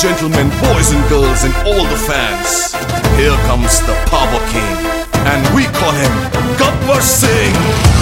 gentlemen, boys and girls, and all the fans, here comes the Power King, and we call him Gabbar Singh.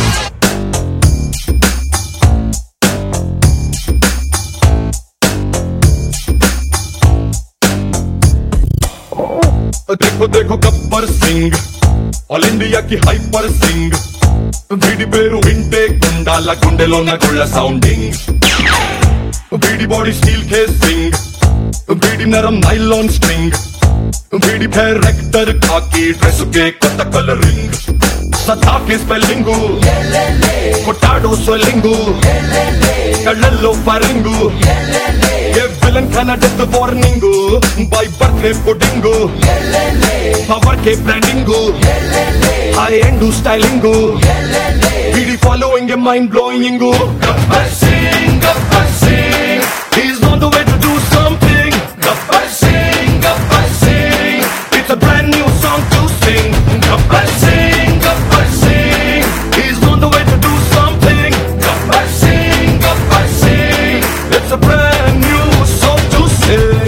देखो देखो Gabbar Singh, all India की hyper Singh, వీడి పేరు వింటే గుండాల గుండెలోన గుళ్ళ sounding, వీడి బాడీ స్టీల్ కేసింగ్, వీడి నరం నైలాన్ స్ట్రింగ్, వీడి డైరెక్టర్ కాకి డ్రెస్ కే కొత్త కలరింగ్, సత్తా కే స్పెల్లింగు కొట్టాడో స్వెల్లింగు, కళ్ళల్లో ఫరింగు, ఏ విలన్ కన్నా death warning, by birth pudding, power కే బ్రాండింగు, హై ఎండ్ స్టైలింగు, వీడి following a mind blowing. Gabbar Singh, he's on the way to do something. Gabbar Singh, it's a brand new song to sing. Gabbar Singh, he's on the way to do something. Gabbar Singh, it's a brand new song to sing.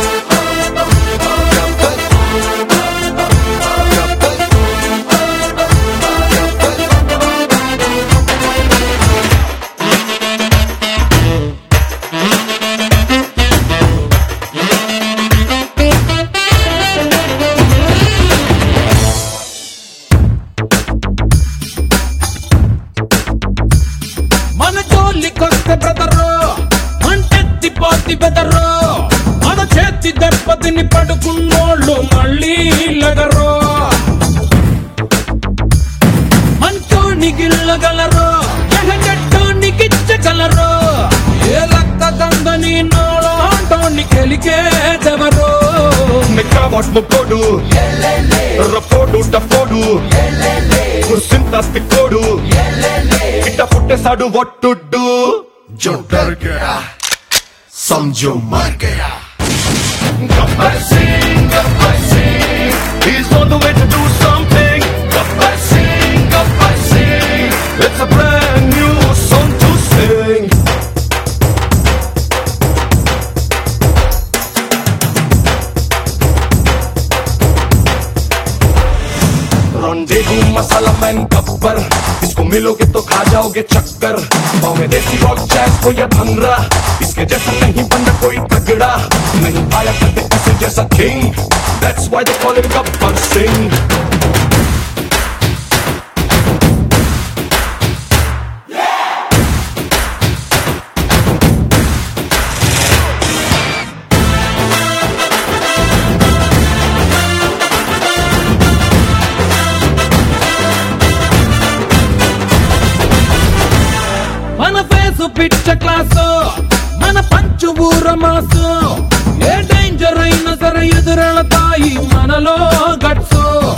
మన చేతి దెబ్బతిని పడుకున్నోళ్ళు మళ్ళీ లగరో, మంచోనికి గిల్లగలరు, ఎగగట్టోనికి ఇచ్చగలరు, ఏ రక్త దందని నోళంటోని కెలికేదెవరు. నిక్కబొట్ ముక్కోడు రపోడు టపోడు కుర్సింత తిక్కోడు, ఇట్ట పుట్టేసాడు వట్టుడ్డు, जो डर गया समझो मर गया. Gabbar Singh, he's on the way to do something. Gabbar Singh, it's a brand new song to sing. रोंडेगू मसाला मैन गब्बर, इसको मिलोगे तो खा जाओगे चक्कर, पाँव में देसी रॉक जैज हो या भंगड़ा, इसके जैसा नहीं बनता कोई तगड़ा, नहीं पाया कभी किसी जैसा king, that's why they call him Gabbar Singh. మన ఫేసు పిచ్చ క్లాసు, మన పంచు ఊర మాసు, ఏ డేంజర్ అయినా సరే ఎదురెళతాయి మనలో గట్స్,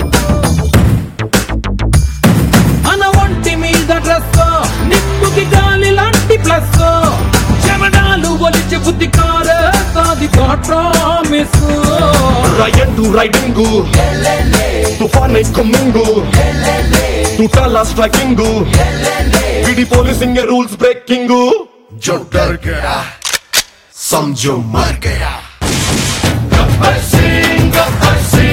మన ఒంటి మీద డ్రెస్ నిప్పుకి గాలి లాంటి ప్లస్, చెమడాలు ఒలిచి బుద్ధి కారేస్తాది ప్రామిస్. రయండు రైడింగు తుఫాన్ కమ్మింగు, टूटाला स्ट्राइकिंगू, बीडी पोलिसिंग रूल्स ब्रेकिंगू, जो डर गया समझो मर गया. Gabbar Singh,